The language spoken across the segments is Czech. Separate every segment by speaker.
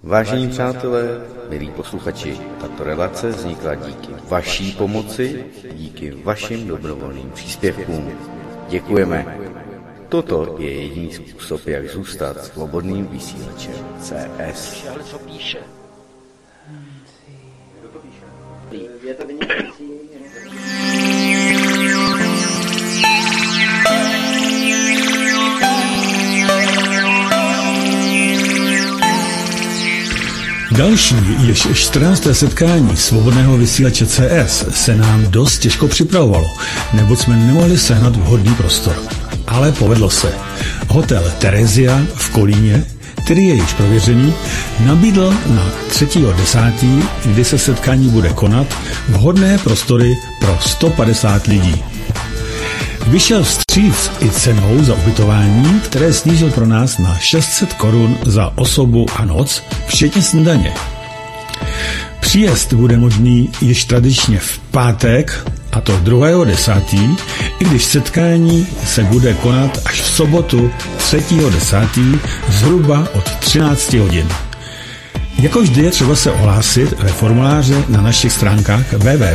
Speaker 1: Vážení přátelé, milí posluchači, tato relace vznikla díky vaší pomoci, díky vašim dobrovolným příspěvkům. Děkujeme. Toto je jediný způsob, jak zůstat svobodným vysílačem CS.
Speaker 2: Ale co píše? Kdo to píše? Je to vynikající.
Speaker 3: Další, jež 14. setkání svobodného vysílače CS se nám dost těžko připravovalo, neboť jsme nemohli sehnat vhodný prostor. Ale povedlo se. Hotel Terezia v Kolíně, který je již prověřený, nabídl na 3.10., kdy se setkání bude konat, vhodné prostory pro 150 lidí. Vyšel vstříc i cenou za ubytování, které snížil pro nás na 600 korun za osobu a noc, včetně snídaně. Příjezd bude možný již tradičně v pátek, a to 2.10., i když setkání se bude konat až v sobotu 3.10. zhruba od 13 hodin. Jako vždy je třeba se ohlásit ve formuláře na našich stránkách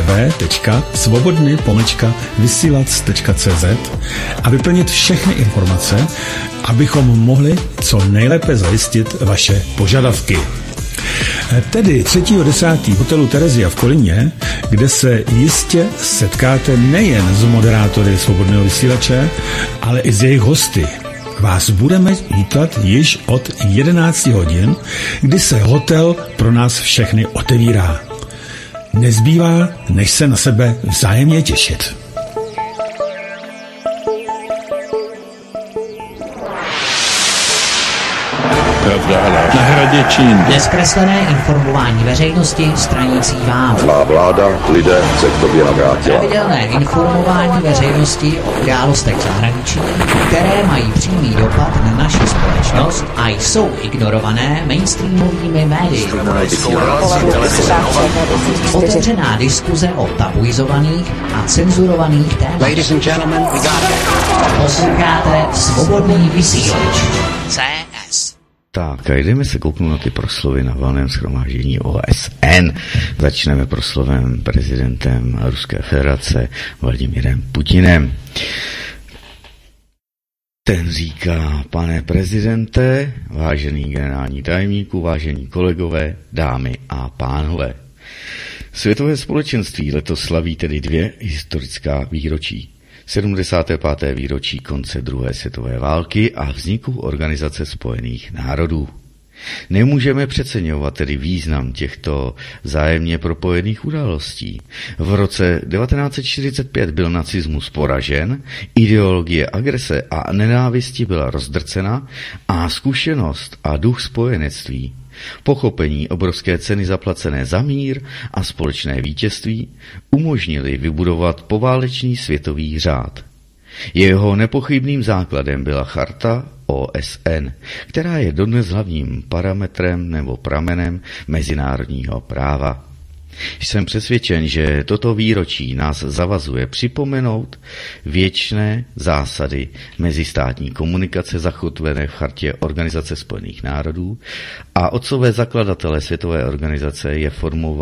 Speaker 3: www.svobodny-vysilac.cz a vyplnit všechny informace, abychom mohli co nejlépe zajistit vaše požadavky. Tedy 3.10. v hotelu Terezia v Kolíně, kde se jistě setkáte nejen s moderátory svobodného vysílače, ale i s jejich hosty. Vás budeme vítat již od 11 hodin, kdy se hotel pro nás všechny otevírá. Nezbývá, než se na sebe vzájemně těšit.
Speaker 4: Na hradě Čín.
Speaker 5: Nezkreslené informování veřejnosti stranící vám.
Speaker 6: Má vláda lidé se k tobě navrátila.
Speaker 5: Pravidelné informování veřejnosti o událostech zahraničí, které mají přímý dopad na naši společnost a jsou ignorované mainstreamovými médii. Otevřená diskuze o tabuizovaných a cenzurovaných tématech. Posloucháte Svobodný vysílač. CS.
Speaker 1: Tak, a jdeme se kouknout na ty proslovy na valném shromáždění OSN. Začneme proslovem prezidentem Ruské federace Vladimirem Putinem. Ten říká: pane prezidente, vážený generální tajemníku, vážení kolegové, dámy a pánové. Světové společenství letos slaví tedy 2 historická výročí. 75. výročí konce druhé světové války a vzniku Organizace spojených národů. Nemůžeme přeceňovat tedy význam těchto vzájemně propojených událostí. V roce 1945 byl nacismus poražen, ideologie agrese a nenávisti byla rozdrcena a zkušenost a duch spojenectví, pochopení obrovské ceny zaplacené za mír a společné vítězství umožnili vybudovat poválečný světový řád. Jeho nepochybným základem byla charta OSN, která je dodnes hlavním parametrem nebo pramenem mezinárodního práva. Jsem přesvědčen, že toto výročí nás zavazuje připomenout věčné zásady mezistátní komunikace zakotvené v chartě Organizace spojených národů a otcové zakladatelé světové organizace je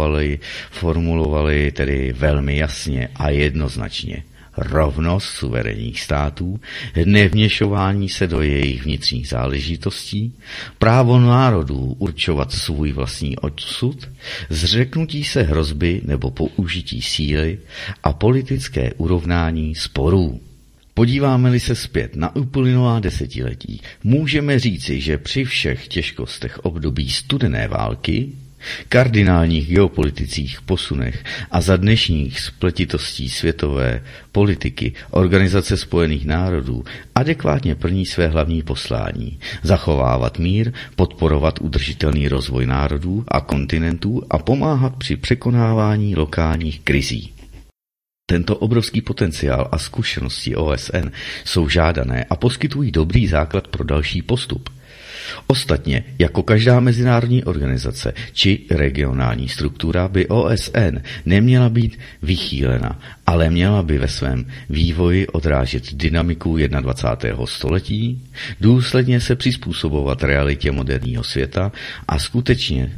Speaker 1: formulovali tedy velmi jasně a jednoznačně. Rovnost suverénních států, nevměšování se do jejich vnitřních záležitostí, právo národů určovat svůj vlastní osud, zřeknutí se hrozby nebo použití síly a politické urovnání sporů. Podíváme-li se zpět na uplynulá desetiletí, můžeme říci, že při všech těžkostech období studené války, kardinálních geopolitických posunech a za dnešních spletitostí světové politiky Organizace spojených národů adekvátně plní své hlavní poslání: zachovávat mír, podporovat udržitelný rozvoj národů a kontinentů a pomáhat při překonávání lokálních krizí. Tento obrovský potenciál a zkušenosti OSN jsou žádané a poskytují dobrý základ pro další postup. Ostatně, jako každá mezinárodní organizace či regionální struktura by OSN neměla být vychýlena, ale měla by ve svém vývoji odrážet dynamiku 21. století, důsledně se přizpůsobovat realitě moderního světa a skutečně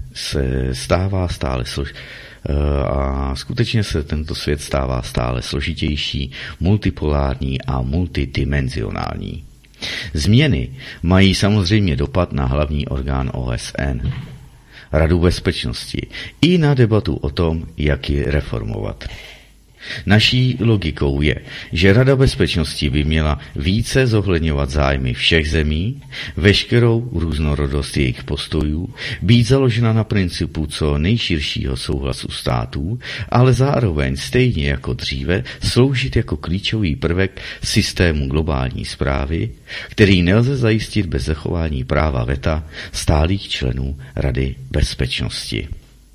Speaker 1: se tento svět stává stále složitější, multipolární a multidimenzionální. Změny mají samozřejmě dopad na hlavní orgán OSN, Radu bezpečnosti, i na debatu o tom, jak ji reformovat. Naší logikou je, že Rada bezpečnosti by měla více zohledňovat zájmy všech zemí, veškerou různorodost jejich postojů, být založena na principu co nejširšího souhlasu států, ale zároveň stejně jako dříve sloužit jako klíčový prvek systému globální správy, který nelze zajistit bez zachování práva veta stálých členů Rady bezpečnosti.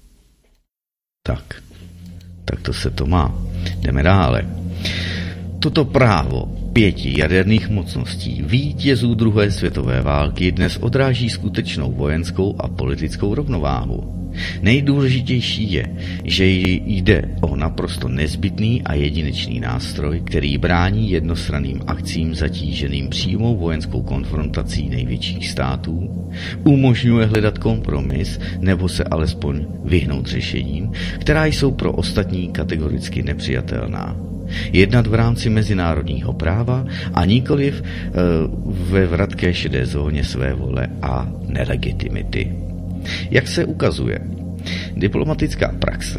Speaker 1: Tak to se to má. Jdeme dále. Toto právo 5 jaderných mocností vítězů druhé světové války dnes odráží skutečnou vojenskou a politickou rovnováhu. Nejdůležitější je, že jde o naprosto nezbytný a jedinečný nástroj, který brání jednostranným akcím zatíženým přímou vojenskou konfrontací největších států, umožňuje hledat kompromis nebo se alespoň vyhnout řešením, která jsou pro ostatní kategoricky nepřijatelná. Jednat v rámci mezinárodního práva a nikoliv ve vratké šedé zóně své vole a nelegitimity. Jak se ukazuje diplomatická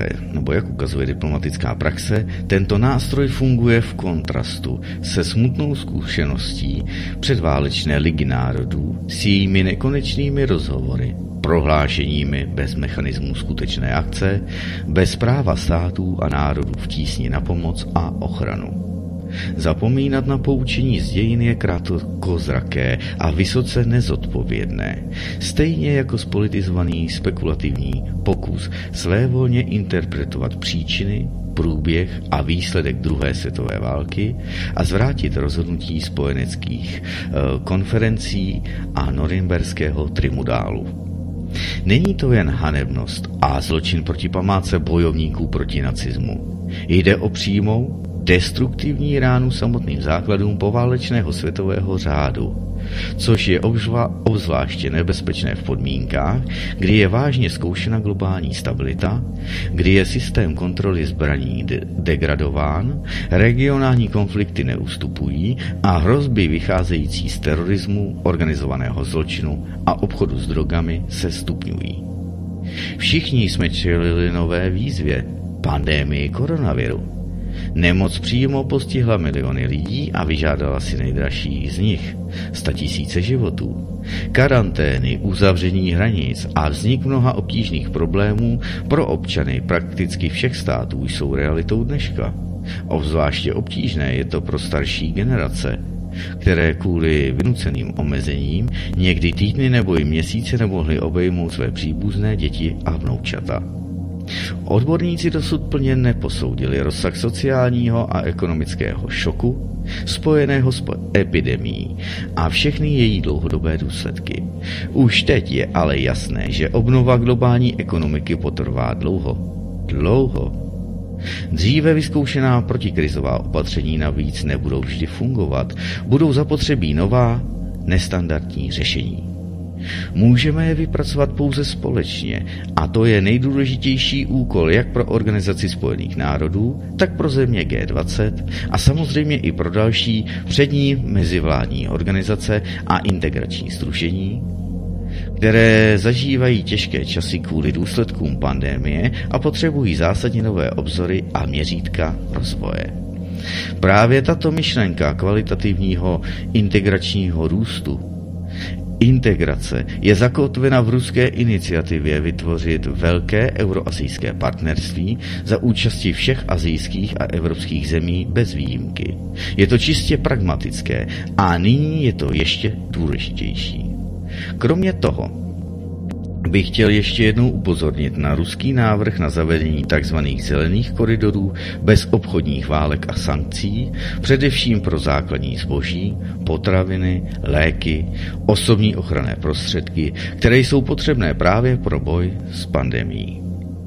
Speaker 1: praxe, tento nástroj funguje v kontrastu se smutnou zkušeností předválečné Ligy národů s jejími nekonečnými rozhovory, prohlášeními bez mechanismů skutečné akce, bez práva států a národů v tísni na pomoc a ochranu. Zapomínat na poučení z dějin je krátkozraké a vysoce nezodpovědné, stejně jako spolitizovaný spekulativní pokus svévolně interpretovat příčiny, průběh a výsledek druhé světové války a zvrátit rozhodnutí spojeneckých konferencí a norimberského tribunálu. Není to jen hanebnost a zločin proti památce bojovníků proti nacismu. Jde o přímou destruktivní ránu samotným základům poválečného světového řádu, což je obzvláště nebezpečné v podmínkách, kdy je vážně zkoušena globální stabilita, kdy je systém kontroly zbraní degradován, regionální konflikty neustupují a hrozby vycházející z terorismu, organizovaného zločinu a obchodu s drogami se stupňují. Všichni jsme čelili nové výzvě, pandemii koronaviru. Nemoc přímo postihla miliony lidí a vyžádala si nejdražší z nich 100 000 životů. Karantény, uzavření hranic a vznik mnoha obtížných problémů pro občany prakticky všech států jsou realitou dneška. Obzvláště obtížné je to pro starší generace, které kvůli vynuceným omezením někdy týdny nebo i měsíce nemohly obejmout své příbuzné děti a vnoučata. Odborníci dosud plně neposoudili rozsah sociálního a ekonomického šoku spojeného s epidemií a všechny její dlouhodobé důsledky. Už teď je ale jasné, že obnova globální ekonomiky potrvá dlouho. Dříve vyzkoušená protikrizová opatření navíc nebudou vždy fungovat, budou zapotřebí nová, nestandardní řešení. Můžeme je vypracovat pouze společně a to je nejdůležitější úkol jak pro Organizaci spojených národů, tak pro země G20 a samozřejmě i pro další přední mezivládní organizace a integrační sdružení, které zažívají těžké časy kvůli důsledkům pandemie a potřebují zásadně nové obzory a měřítka rozvoje. Právě tato myšlenka kvalitativního integračního růstu integrace je zakotvena v ruské iniciativě vytvořit velké euroasijské partnerství za účasti všech asijských a evropských zemí bez výjimky. Je to čistě pragmatické a nyní je to ještě důležitější. Kromě toho, bych chtěl ještě jednou upozornit na ruský návrh na zavedení tzv. Zelených koridorů bez obchodních válek a sankcí, především pro základní zboží, potraviny, léky, osobní ochranné prostředky, které jsou potřebné právě pro boj s pandemií.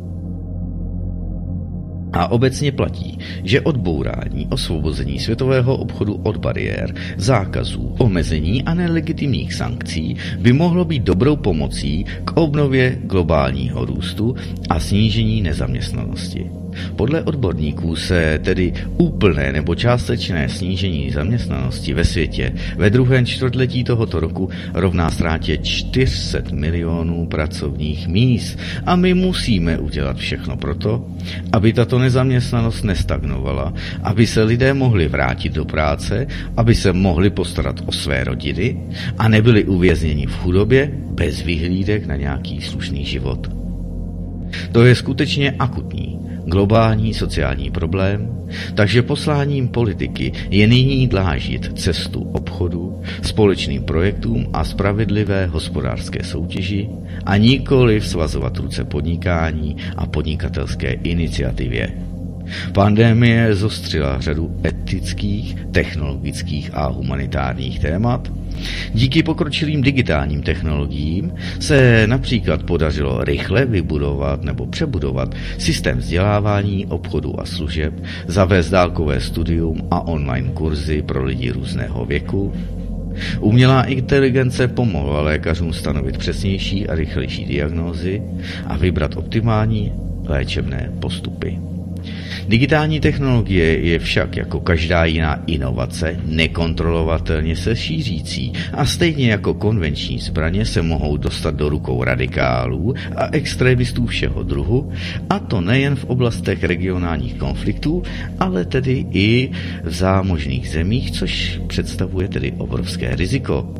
Speaker 1: A obecně platí, že odbourání, osvobození světového obchodu od bariér, zákazů, omezení a nelegitimních sankcí by mohlo být dobrou pomocí k obnově globálního růstu a snížení nezaměstnanosti. Podle odborníků se tedy úplné nebo částečné snížení zaměstnanosti ve světě ve druhém čtvrtletí tohoto roku rovná ztrátě 400 milionů pracovních míst a my musíme udělat všechno proto, aby tato nezaměstnanost nestagnovala, aby se lidé mohli vrátit do práce, aby se mohli postarat o své rodiny a nebyli uvězněni v chudobě bez vyhlídek na nějaký slušný život. To je skutečně akutní globální sociální problém, takže posláním politiky je nyní dláždit cestu obchodu, společným projektům a spravedlivé hospodářské soutěži a nikoli svazovat ruce podnikání a podnikatelské iniciativě. Pandemie zostřila řadu etických, technologických a humanitárních témat. Díky pokročilým digitálním technologiím se například podařilo rychle vybudovat nebo přebudovat systém vzdělávání, obchodu a služeb, zavést dálkové studium a online kurzy pro lidi různého věku. Umělá inteligence pomohla lékařům stanovit přesnější a rychlejší diagnózy a vybrat optimální léčebné postupy. Digitální technologie je však jako každá jiná inovace nekontrolovatelně se šířící a stejně jako konvenční zbraně se mohou dostat do rukou radikálů a extremistů všeho druhu, a to nejen v oblastech regionálních konfliktů, ale tedy i v zámožných zemích, což představuje tedy obrovské riziko.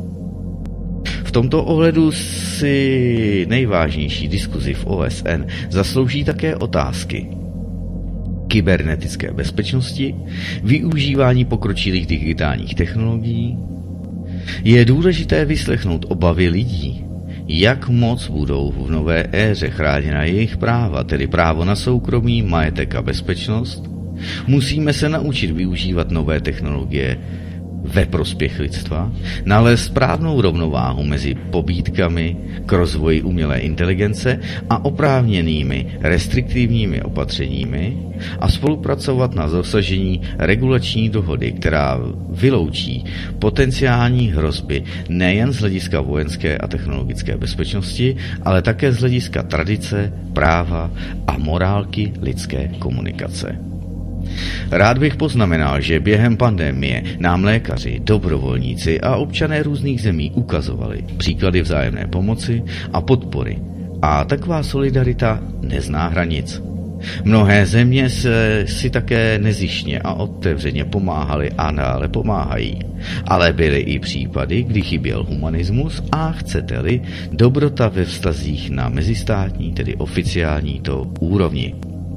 Speaker 1: V tomto ohledu si nejvážnější diskuzi v OSN zaslouží také otázky kybernetické bezpečnosti, využívání pokročilých digitálních technologií. Je důležité vyslechnout obavy lidí, jak moc budou v nové éře chráněna jejich práva, tedy právo na soukromí, majetek a bezpečnost. Musíme se naučit využívat nové technologie ve prospěch lidstva, nalézt správnou rovnováhu mezi pobídkami k rozvoji umělé inteligence a oprávněnými restriktivními opatřeními a spolupracovat na dosažení regulační dohody, která vyloučí potenciální hrozby nejen z hlediska vojenské a technologické bezpečnosti, ale také z hlediska tradice, práva a morálky lidské komunikace. Rád bych poznamenal, že během pandemie nám lékaři, dobrovolníci a občané různých zemí ukazovali příklady vzájemné pomoci a podpory. A taková solidarita nezná hranic. Mnohé země si také nezištně a otevřeně pomáhaly a dále pomáhají. Ale byly i případy, kdy chyběl humanismus a, chcete-li, dobrota ve vztazích na mezistátní, tedy oficiální úrovni.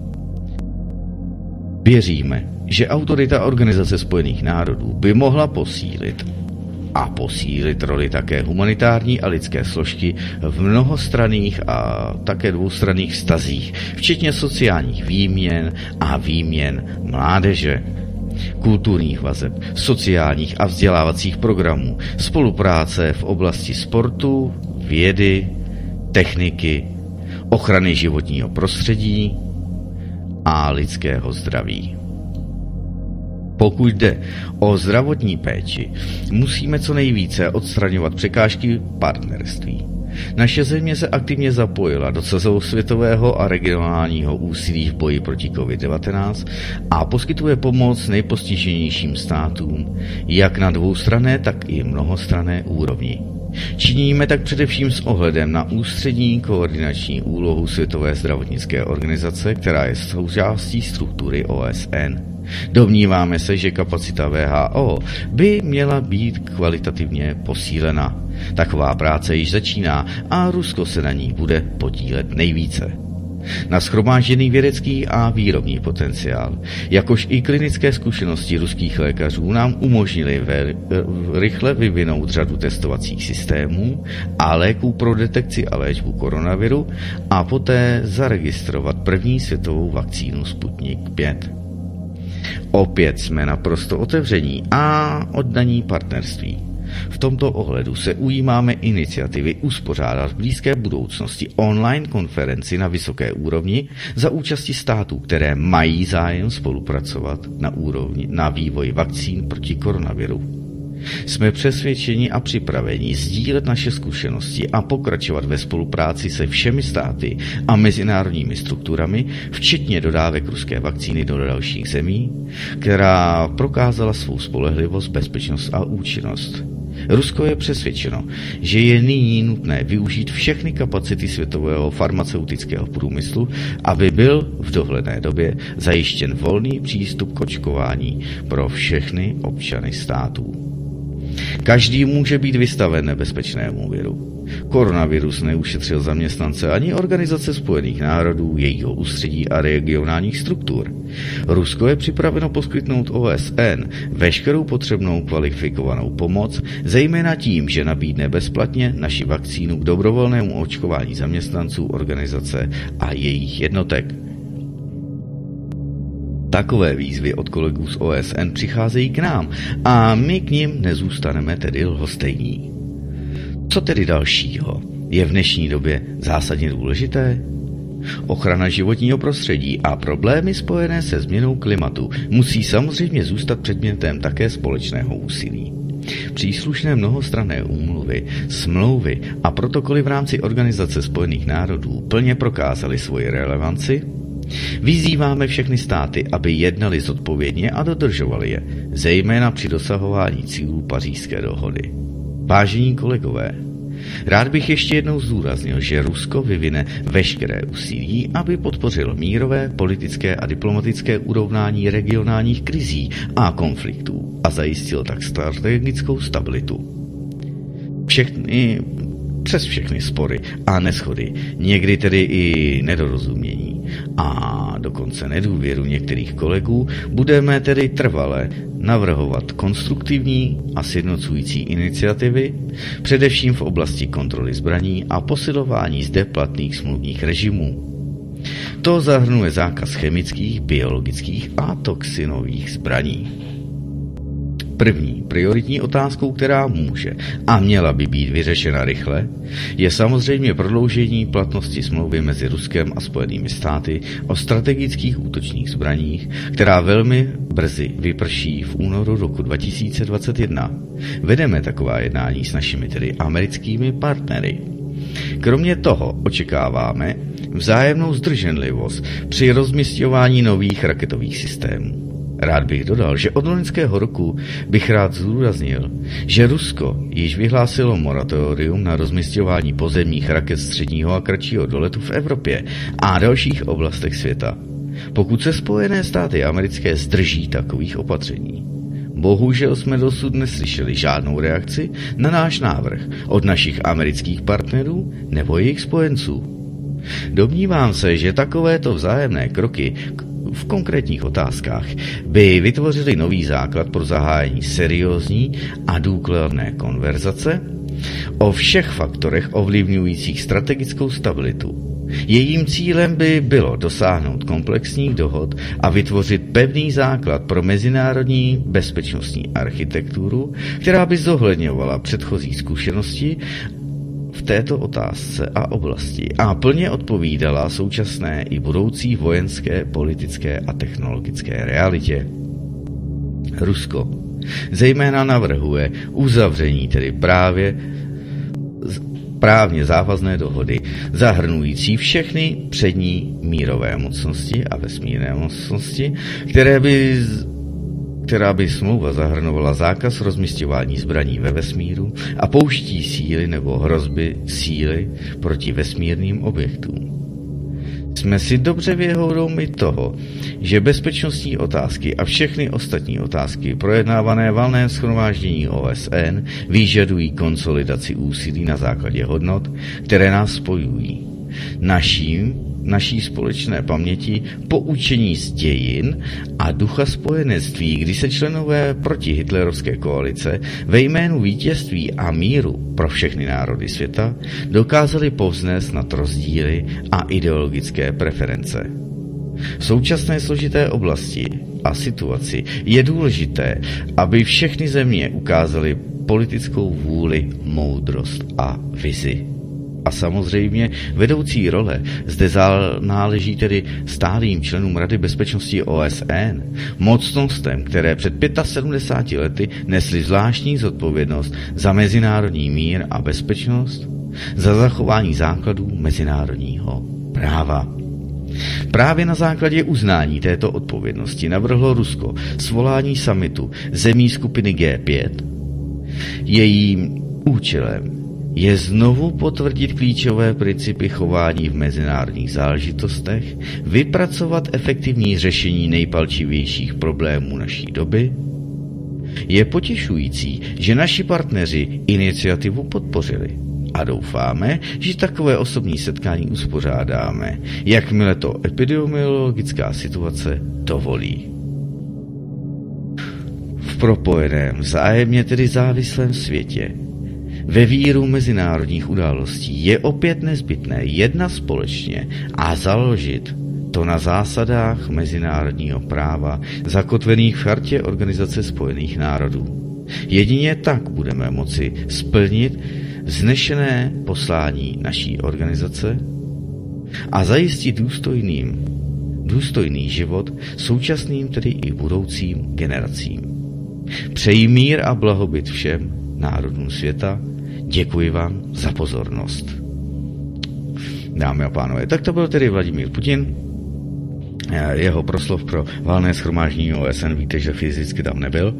Speaker 1: Věříme, že autorita Organizace spojených národů by mohla posílit roli také humanitární a lidské složky v mnohostranných a také dvoustranných vztazích, včetně sociálních výměn a výměn mládeže, kulturních vazeb, sociálních a vzdělávacích programů, spolupráce v oblasti sportu, vědy, techniky, ochrany životního prostředí a lidského zdraví. Pokud jde o zdravotní péči, musíme co nejvíce odstraňovat překážky partnerství. Naše země se aktivně zapojila do celosvětového a regionálního úsilí v boji proti COVID-19 a poskytuje pomoc nejpostiženějším státům, jak na dvoustranné, tak i mnohostranné úrovni. Činíme tak především s ohledem na ústřední koordinační úlohu Světové zdravotnické organizace, která je součástí struktury OSN. Domníváme se, že kapacita WHO by měla být kvalitativně posílena. Taková práce již začíná a Rusko se na ní bude podílet nejvíce. na shromážděný vědecký a výrobní potenciál, jakož i klinické zkušenosti ruských lékařů nám umožnily rychle vyvinout řadu testovacích systémů a léků pro detekci a léčbu koronaviru a poté zaregistrovat první světovou vakcínu Sputnik 5. Opět jsme naprosto otevření a oddaní partnerství. V tomto ohledu se ujímáme iniciativy uspořádat v blízké budoucnosti online konferenci na vysoké úrovni za účasti států, které mají zájem spolupracovat na vývoji vakcín proti koronaviru. Jsme přesvědčeni a připraveni sdílet naše zkušenosti a pokračovat ve spolupráci se všemi státy a mezinárodními strukturami, včetně dodávek ruské vakcíny do dalších zemí, která prokázala svou spolehlivost, bezpečnost a účinnost. Rusko je přesvědčeno, že je nyní nutné využít všechny kapacity světového farmaceutického průmyslu, aby byl v dohledné době zajištěn volný přístup k očkování pro všechny občany států. Každý může být vystaven nebezpečnému viru. Koronavirus neušetřil zaměstnance ani Organizace spojených národů, jejího ústředí a regionálních struktur. Rusko je připraveno poskytnout OSN veškerou potřebnou kvalifikovanou pomoc, zejména tím, že nabídne bezplatně naši vakcínu k dobrovolnému očkování zaměstnanců organizace a jejich jednotek. Takové výzvy od kolegů z OSN přicházejí k nám a my k nim nezůstaneme tedy lhostejní. Co tedy dalšího je v dnešní době zásadně důležité? Ochrana životního prostředí a problémy spojené se změnou klimatu musí samozřejmě zůstat předmětem také společného úsilí. Příslušné mnohostranné úmluvy, smlouvy a protokoly v rámci Organizace spojených národů plně prokázaly svoji relevanci. Vyzýváme všechny státy, aby jednali zodpovědně a dodržovali je, zejména při dosahování cílů Pařížské dohody. Vážení kolegové, rád bych ještě jednou zdůraznil, že Rusko vyvine veškeré úsilí, aby podpořilo mírové, politické a diplomatické urovnání regionálních krizí a konfliktů a zajistil tak strategickou stabilitu. Přes všechny spory a neshody, někdy tedy i nedorozumění a dokonce nedůvěru některých kolegů, budeme tedy trvale navrhovat konstruktivní a sjednocující iniciativy, především v oblasti kontroly zbraní a posilování zde platných smluvních režimů. To zahrnuje zákaz chemických, biologických a toxinových zbraní. První prioritní otázkou, která může a měla by být vyřešena rychle, je samozřejmě prodloužení platnosti smlouvy mezi Ruskem a Spojenými státy o strategických útočných zbraních, která velmi brzy vyprší v únoru roku 2021. Vedeme taková jednání s našimi tedy americkými partnery. Kromě toho očekáváme vzájemnou zdrženlivost při rozmisťování nových raketových systémů. Rád bych dodal, že od loňského roku bych rád zdůraznil, že Rusko již vyhlásilo moratorium na rozmisťování pozemních raket středního a kratšího doletu v Evropě a dalších oblastech světa, pokud se Spojené státy americké zdrží takových opatření. Bohužel jsme dosud neslyšeli žádnou reakci na náš návrh od našich amerických partnerů nebo jejich spojenců. Domnívám se, že takovéto vzájemné kroky v konkrétních otázkách by vytvořili nový základ pro zahájení seriózní a důkladné konverzace o všech faktorech ovlivňujících strategickou stabilitu. Jejím cílem by bylo dosáhnout komplexních dohod a vytvořit pevný základ pro mezinárodní bezpečnostní architekturu, která by zohledňovala předchozí zkušenosti v této otázce a oblasti a plně odpovídala současné i budoucí vojenské, politické a technologické realitě. Rusko zejména navrhuje uzavření tedy právně závazné dohody, zahrnující všechny přední mírové mocnosti a vesmírné mocnosti, která by smlouva zahrnovala zákaz rozmisťování zbraní ve vesmíru a použití síly nebo hrozby síly proti vesmírným objektům. Jsme si dobře vědomi toho, že bezpečnostní otázky a všechny ostatní otázky projednávané v valném shromáždění OSN vyžadují konsolidaci úsilí na základě hodnot, které nás spojují. Naším naší společné paměti poučení z dějin a ducha spojenectví, kdy se členové protihitlerovské koalice ve jménu vítězství a míru pro všechny národy světa dokázali povznést nad rozdíly a ideologické preference. V současné složité oblasti a situaci je důležité, aby všechny země ukázaly politickou vůli, moudrost a vizi. A samozřejmě vedoucí role zde náleží tedy stálým členům Rady bezpečnosti OSN, mocnostem, které před 75 lety nesly zvláštní zodpovědnost za mezinárodní mír a bezpečnost, za zachování základů mezinárodního práva. Právě na základě uznání této odpovědnosti navrhlo Rusko svolání summitu zemí skupiny G5. Jejím účelem je znovu potvrdit klíčové principy chování v mezinárodních záležitostech, vypracovat efektivní řešení nejpalčivějších problémů naší doby. Je potěšující, že naši partneři iniciativu podpořili a doufáme, že takové osobní setkání uspořádáme, jakmile to epidemiologická situace dovolí. V propojeném, vzájemně tedy závislém světě ve víru mezinárodních událostí je opět nezbytné jednat společně a založit to na zásadách mezinárodního práva zakotvených v Chartě Organizace spojených národů. Jedině tak budeme moci splnit vznešené poslání naší organizace a zajistit důstojný život současným, tedy i budoucím generacím. Přeji mír a blahobyt všem národům světa. Děkuji vám za pozornost. Dámy a pánové, tak to byl tedy Vladimír Putin. Jeho proslov pro valné shromáždění OSN, víte, že fyzicky tam nebyl.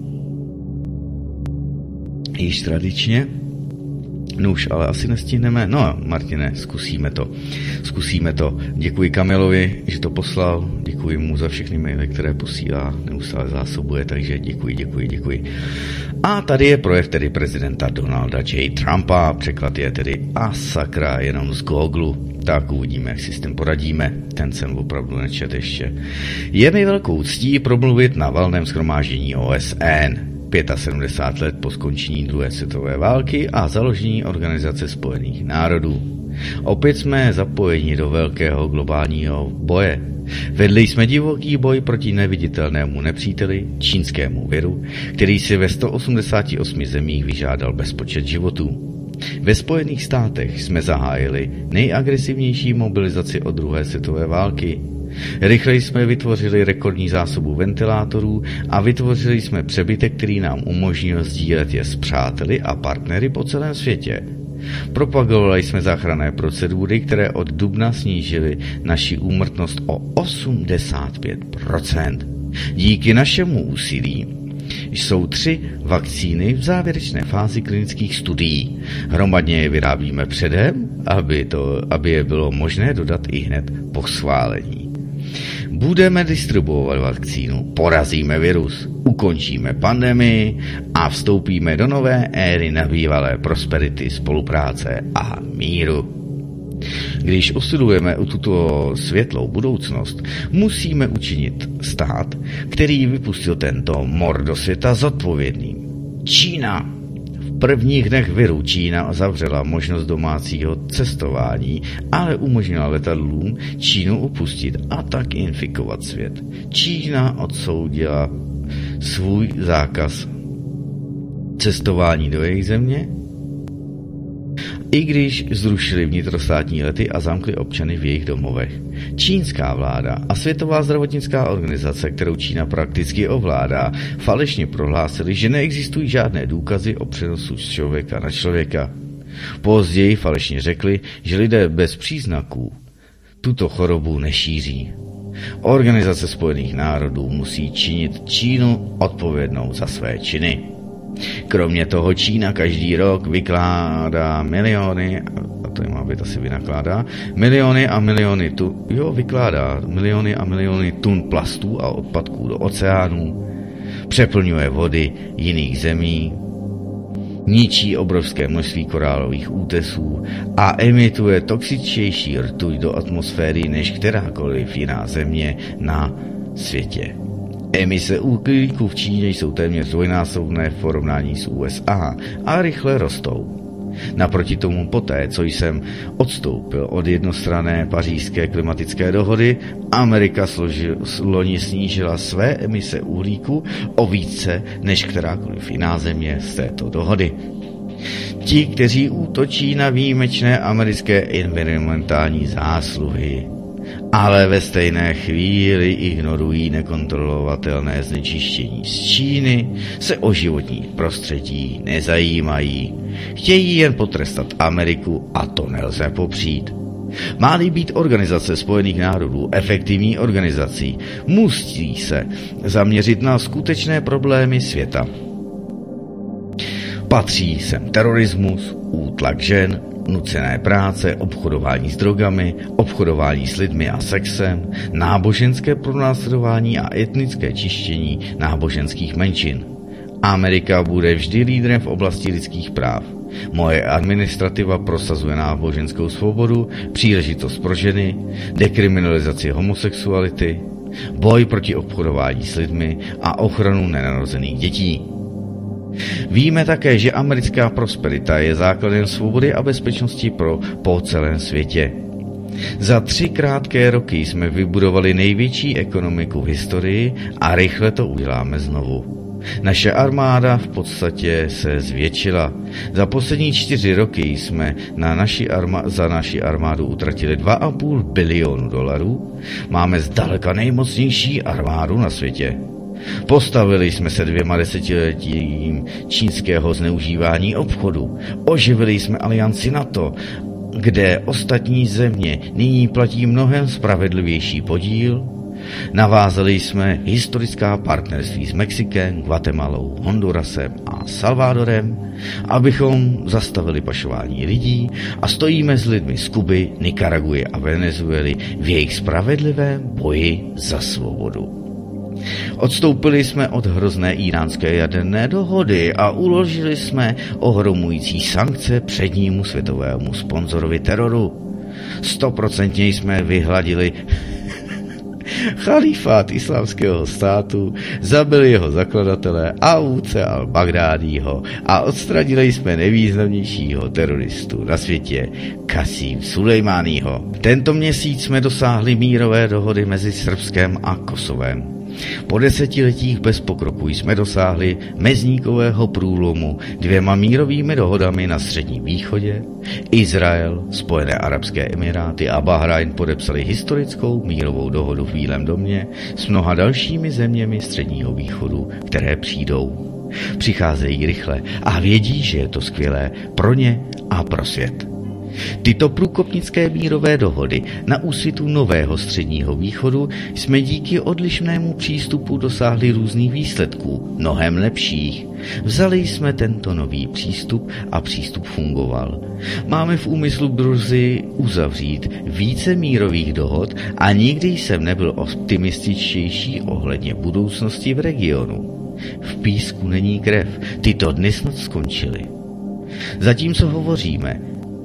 Speaker 1: Již tradičně. No už ale asi nestihneme. No, Martine, zkusíme to. Děkuji Kamilovi, že to poslal. Děkuji mu za všechny maily, které posílá, neustále zásobuje, takže děkuji. A tady je projev tedy prezidenta Donalda J. Trumpa. Překlad je tedy a sakra jenom z Googlu. Tak uvidíme, jak si s tím poradíme. Ten jsem opravdu nečet ještě. Je mi velkou ctí promluvit na valném shromáždění OSN. 75 let po skončení druhé světové války a založení Organizace spojených národů. Opět jsme zapojeni do velkého globálního boje. Vedli jsme divoký boj proti neviditelnému nepříteli, čínskému viru, který si ve 188 zemích vyžádal bezpočet životů. Ve Spojených státech jsme zahájili nejagresivnější mobilizaci od druhé světové války. Rychle jsme vytvořili rekordní zásobu ventilátorů a vytvořili jsme přebytek, který nám umožnil sdílet je s přáteli a partnery po celém světě. Propagovali jsme záchranné procedury, které od dubna snížily naši úmrtnost o 85%. Díky našemu úsilí jsou 3 vakcíny v závěrečné fázi klinických studií. Hromadně je vyrábíme předem, aby je bylo možné dodat i hned po schválení. Budeme distribuovat vakcínu, porazíme virus, ukončíme pandemii a vstoupíme do nové éry nabývalé prosperity, spolupráce a míru. Když usilujeme o tuto světlou budoucnost, musíme učinit stát, který vypustil tento mor do světa, zodpovědným. Čína. V prvních dnech viru Čína zavřela možnost domácího cestování, ale umožnila letadlům Čínu opustit a tak infikovat svět. Čína odsoudila svůj zákaz cestování do jejich země, i když zrušili vnitrostátní lety a zamkli občany v jejich domovech. Čínská vláda a Světová zdravotnická organizace, kterou Čína prakticky ovládá, falešně prohlásili, že neexistují žádné důkazy o přenosu z člověka na člověka. Později falešně řekli, že lidé bez příznaků tuto chorobu nešíří. Organizace spojených národů musí činit Čínu odpovědnou za své činy. Kromě toho Čína každý rok vykládá miliony, a to má být asi vynakládá, miliony a miliony tun plastů a odpadků do oceánů, přeplňuje vody jiných zemí, ničí obrovské množství korálových útesů a emituje toxičtější rtuť do atmosféry než kterákoliv jiná země na světě. Emise uhlíku v Číně jsou téměř dvojnásobné v porovnání s USA a rychle rostou. Naproti tomu poté, co jsem odstoupil od jednostranné pařížské klimatické dohody, Amerika loni snížila své emise uhlíku o více než kterákoliv jiná země z této dohody. Ti, kteří útočí na výjimečné americké environmentální zásluhy, ale ve stejné chvíli ignorují nekontrolovatelné znečištění z Číny, se o životní prostředí nezajímají. Chtějí jen potrestat Ameriku a to nelze popřít. Má-li být Organizace spojených národů efektivní organizací, musí se zaměřit na skutečné problémy světa. Patří sem terorismus, útlak žen, nucené práce, obchodování s drogami, obchodování s lidmi a sexem, náboženské pronásledování a etnické čištění náboženských menšin. Amerika bude vždy lídrem v oblasti lidských práv. Moje administrativa prosazuje náboženskou svobodu, příležitost pro ženy, dekriminalizaci homosexuality, boj proti obchodování s lidmi a ochranu nenarozených dětí. Víme také, že americká prosperita je základem svobody a bezpečnosti po celém světě. Za 3 krátké roky jsme vybudovali největší ekonomiku v historii a rychle to uděláme znovu. Naše armáda v podstatě se zvětšila. Za poslední 4 roky jsme za naši armádu utratili $2,5 bilionu. Máme zdaleka nejmocnější armádu na světě. Postavili jsme se 2 desetiletím čínského zneužívání obchodu. Oživili jsme alianci NATO, kde ostatní země nyní platí mnohem spravedlivější podíl. Navázali jsme historická partnerství s Mexikem, Guatemalou, Hondurasem a Salvadorem, abychom zastavili pašování lidí a stojíme s lidmi z Kuby, Nikaraguy a Venezuely v jejich spravedlivém boji za svobodu. Odstoupili jsme od hrozné iránské jaderné dohody a uložili jsme ohromující sankce přednímu světovému sponzorovi teroru. 100% jsme vyhladili chalífát islámského státu, zabili jeho zakladatele Aouce al-Baghdádího a odstranili jsme nejvýznamnějšího teroristu na světě, Qasím Sulejmáního. Tento měsíc jsme dosáhli mírové dohody mezi Srbskem a Kosovem. Po 10 letích bez pokroku jsme dosáhli mezníkového průlomu 2 mírovými dohodami na Středním východě. Izrael, Spojené arabské emiráty a Bahrajn podepsali historickou mírovou dohodu v Bílém domě s mnoha dalšími zeměmi Středního východu, které přijdou. Přicházejí rychle a vědí, že je to skvělé pro ně a pro svět. Tyto průkopnické mírové dohody na úsvitu nového Středního východu jsme díky odlišnému přístupu dosáhli různých výsledků, mnohem lepších. Vzali jsme tento nový přístup a přístup fungoval. Máme v úmyslu brzy uzavřít více mírových dohod a nikdy jsem nebyl optimističtější ohledně budoucnosti v regionu. V písku není krev, tyto dny snad skončily. Zatímco hovoříme,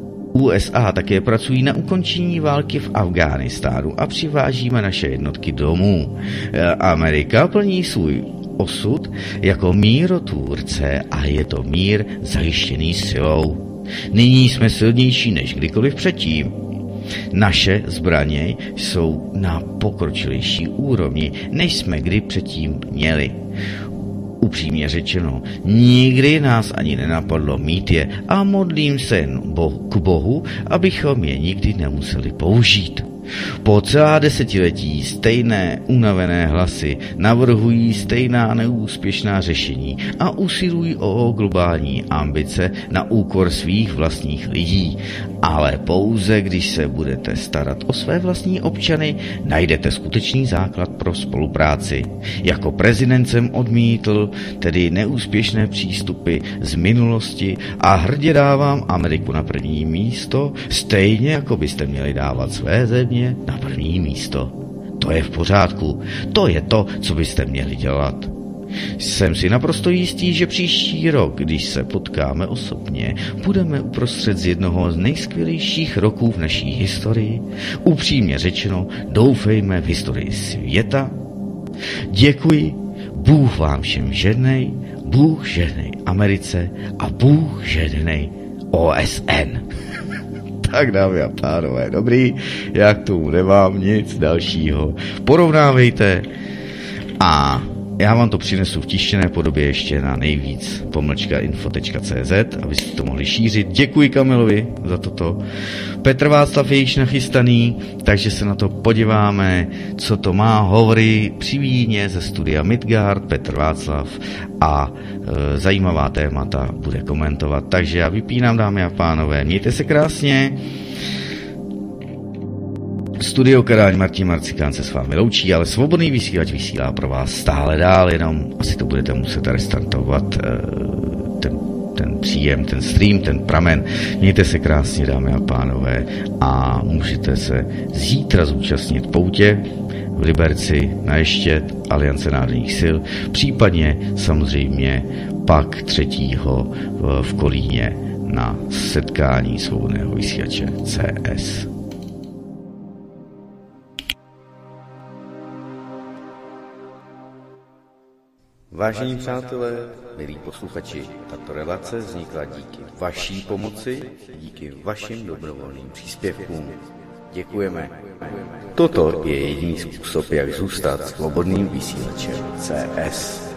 Speaker 1: USA také pracují na ukončení války v Afghánistánu a přivážíme naše jednotky domů. Amerika plní svůj osud jako mírotvůrce a je to mír zajištěný silou. Nyní jsme silnější než kdykoliv předtím. Naše zbraně jsou na pokročilejší úrovni, než jsme kdy předtím měli. Upřímně řečeno, nikdy nás ani nenapadlo mít je a modlím se jen k Bohu, abychom je nikdy nemuseli použít. Po celá desetiletí stejné unavené hlasy navrhují stejná neúspěšná řešení a usilují o globální ambice na úkor svých vlastních lidí. Ale pouze když se budete starat o své vlastní občany, najdete skutečný základ pro spolupráci. Jako prezident jsem odmítl tedy neúspěšné přístupy z minulosti a hrdě dávám Ameriku na první místo, stejně jako byste měli dávat své země na první místo. To je v pořádku. To je to, co byste měli dělat. Jsem si naprosto jistý, že příští rok, když se potkáme osobně, budeme uprostřed z jednoho z nejskvělejších roků v naší historii. Upřímně řečeno, doufejme v historii světa. Děkuji, Bůh vám všem žehnej, Bůh žehnej Americe a Bůh žehnej OSN. Tak dámy a pánové, dobrý, já k tomu nemám nic dalšího. Porovnávejte a já vám to přinesu v tištěné podobě ještě na nejvíc-info.cz, abyste to mohli šířit. Děkuji Kamilovi za toto. Petr Václav je již nachystaný, takže se na to podíváme, co to má. Hovory při víně ze studia Midgard, Petr Václav a zajímavá témata bude komentovat. Takže já vypínám, dámy a pánové, mějte se krásně. Studio Karáň Martin Marcikán se s vámi loučí, ale Svobodný vysílač vysílá pro vás stále dál, jenom asi to budete muset restartovat, ten příjem, ten stream, ten pramen. Mějte se krásně, dámy a pánové, a můžete se zítra zúčastnit poutě v Liberci na Ještěd Aliance národních sil, případně samozřejmě pak 3. v Kolíně na setkání Svobodného vysílače CS.
Speaker 7: Vážení přátelé, milí posluchači, tato relace vznikla díky vaší pomoci, díky vašim dobrovolným příspěvkům. Děkujeme. Toto je jediný způsob, jak zůstat svobodným vysílačem CS.